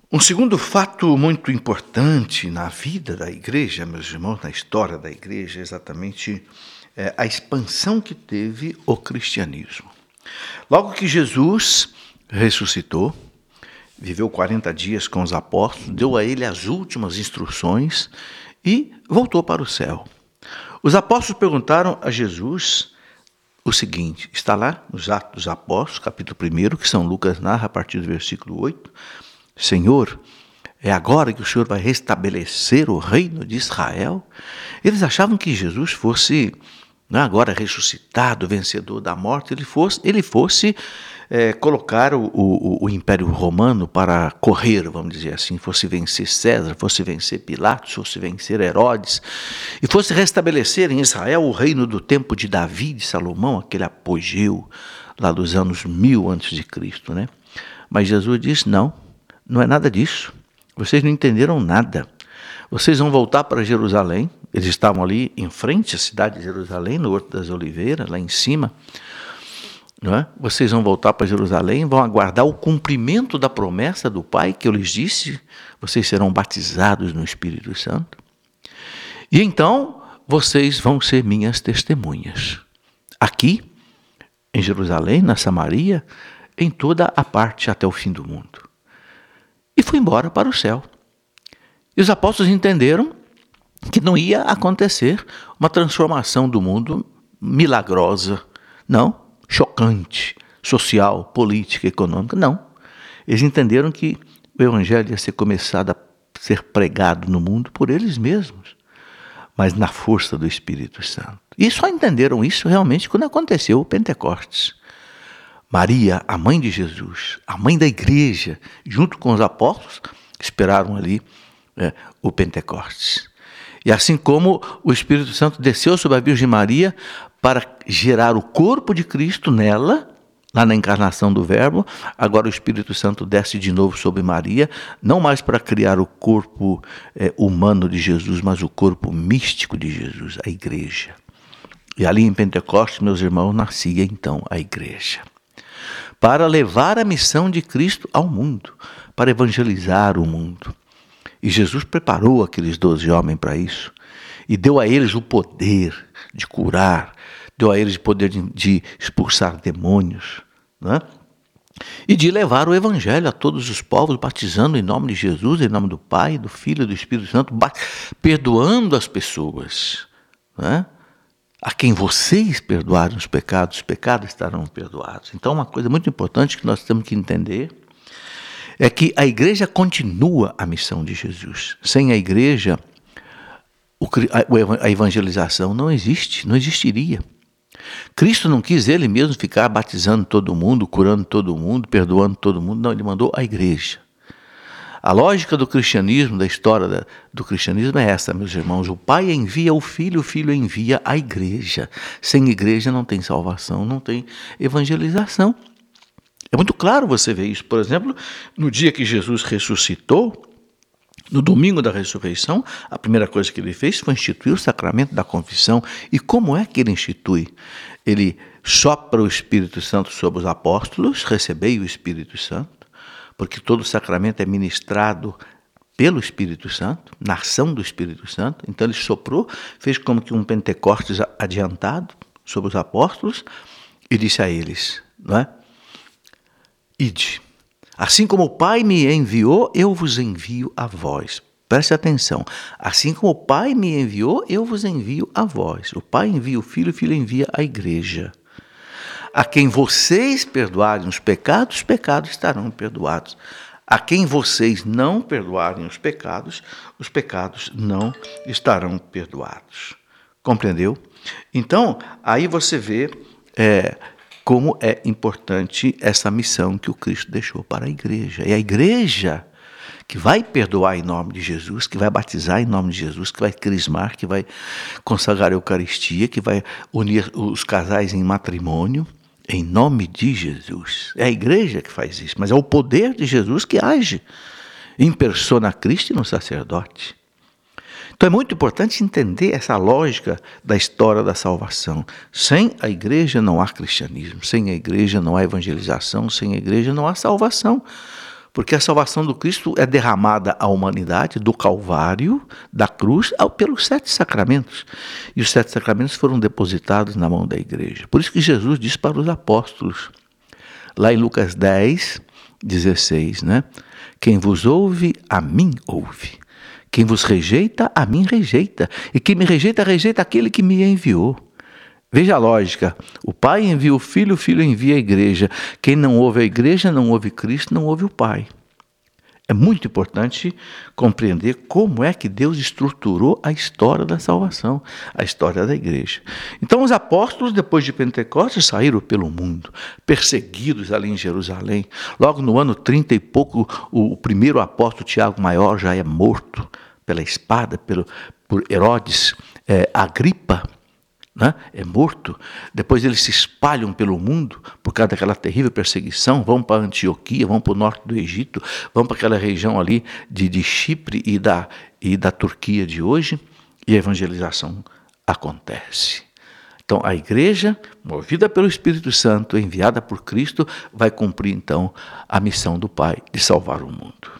Um segundo fato muito importante na vida da igreja, meus irmãos, na história da igreja, é exatamente a expansão que teve o cristianismo. Logo que Jesus ressuscitou, viveu 40 dias com os apóstolos, deu a ele as últimas instruções e voltou para o céu. Os apóstolos perguntaram a Jesus o seguinte, está lá nos Atos dos Apóstolos, capítulo 1, que São Lucas narra a partir do versículo 8, Senhor, é agora que o Senhor vai restabelecer o reino de Israel? Eles achavam que Jesus fosse, agora ressuscitado, vencedor da morte, ele fosse colocar o Império Romano para correr, vamos dizer assim, fosse vencer César, fosse vencer Pilatos, fosse vencer Herodes, e fosse restabelecer em Israel o reino do tempo de Davi, de Salomão, aquele apogeu lá dos anos 1000 a.C., né? Mas Jesus disse, não é nada disso. Vocês não entenderam nada. Vocês vão voltar para Jerusalém. Eles estavam ali em frente à cidade de Jerusalém, no Horto das Oliveiras, lá em cima. Não é? Vocês vão voltar para Jerusalém, vão aguardar o cumprimento da promessa do Pai, que eu lhes disse. Vocês serão batizados no Espírito Santo. E então, vocês vão ser minhas testemunhas. Aqui, em Jerusalém, na Samaria, em toda a parte até o fim do mundo. E foi embora para o céu. E os apóstolos entenderam que não ia acontecer uma transformação do mundo milagrosa, não, chocante, social, política, econômica, não. Eles entenderam que o evangelho ia ser começado a ser pregado no mundo por eles mesmos, mas na força do Espírito Santo. E só entenderam isso realmente quando aconteceu o Pentecostes. Maria, a mãe de Jesus, a mãe da igreja, junto com os apóstolos, esperaram ali o Pentecostes. E assim como o Espírito Santo desceu sobre a Virgem Maria para gerar o corpo de Cristo nela, lá na encarnação do Verbo, agora o Espírito Santo desce de novo sobre Maria, não mais para criar o corpo humano de Jesus, mas o corpo místico de Jesus, a igreja. E ali em Pentecostes, meus irmãos, nascia então a igreja. Para levar a missão de Cristo ao mundo, para evangelizar o mundo. E Jesus preparou aqueles 12 homens para isso, e deu a eles o poder de curar, deu a eles o poder de expulsar demônios, né? E de levar o evangelho a todos os povos, batizando em nome de Jesus, em nome do Pai, do Filho e do Espírito Santo, perdoando as pessoas, né? A quem vocês perdoarem os pecados estarão perdoados. Então, uma coisa muito importante que nós temos que entender é que a igreja continua a missão de Jesus. Sem a igreja, a evangelização não existe, não existiria. Cristo não quis ele mesmo ficar batizando todo mundo, curando todo mundo, perdoando todo mundo. Não, ele mandou a igreja. A lógica do cristianismo, da história do cristianismo é essa, meus irmãos. O Pai envia o Filho envia a igreja. Sem igreja não tem salvação, não tem evangelização. É muito claro você ver isso. Por exemplo, no dia que Jesus ressuscitou, no domingo da ressurreição, a primeira coisa que ele fez foi instituir o sacramento da confissão. E como é que ele institui? Ele sopra o Espírito Santo sobre os apóstolos, recebei o Espírito Santo, porque todo sacramento é ministrado pelo Espírito Santo, na ação do Espírito Santo. Então ele soprou, fez como que um Pentecostes adiantado sobre os apóstolos e disse a eles, não é? Ide, assim como o Pai me enviou, eu vos envio a vós. Preste atenção, assim como o Pai me enviou, eu vos envio a vós. O Pai envia o Filho envia a igreja. A quem vocês perdoarem os pecados estarão perdoados. A quem vocês não perdoarem os pecados não estarão perdoados. Compreendeu? Então, aí você vê como é importante essa missão que o Cristo deixou para a igreja. É a igreja que vai perdoar em nome de Jesus, que vai batizar em nome de Jesus, que vai crismar, que vai consagrar a Eucaristia, que vai unir os casais em matrimônio, em nome de Jesus. É a igreja que faz isso, mas é o poder de Jesus que age em persona Christi no sacerdote. Então é muito importante entender essa lógica da história da salvação. Sem a igreja não há cristianismo, sem a igreja não há evangelização, sem a igreja não há salvação. Porque a salvação do Cristo é derramada à humanidade do Calvário, da cruz, pelos 7 sacramentos. E os 7 sacramentos foram depositados na mão da igreja. Por isso que Jesus disse para os apóstolos, lá em Lucas 10, 16, né? Quem vos ouve, a mim ouve. Quem vos rejeita, a mim rejeita. E quem me rejeita, rejeita aquele que me enviou. Veja a lógica, o Pai envia o Filho envia a igreja. Quem não ouve a igreja, não ouve Cristo, não ouve o Pai. É muito importante compreender como é que Deus estruturou a história da salvação, a história da igreja. Então os apóstolos, depois de Pentecostes, saíram pelo mundo, perseguidos ali em Jerusalém. Logo no ano 30 e pouco, o primeiro apóstolo, Tiago Maior, já é morto pela espada, por Herodes Agripa. Né? É morto. Depois eles se espalham pelo mundo por causa daquela terrível perseguição, vão para Antioquia, vão para o norte do Egito, vão para aquela região ali de Chipre e da Turquia de hoje, e a evangelização acontece. Então a igreja, movida pelo Espírito Santo, enviada por Cristo, vai cumprir então a missão do Pai de salvar o mundo.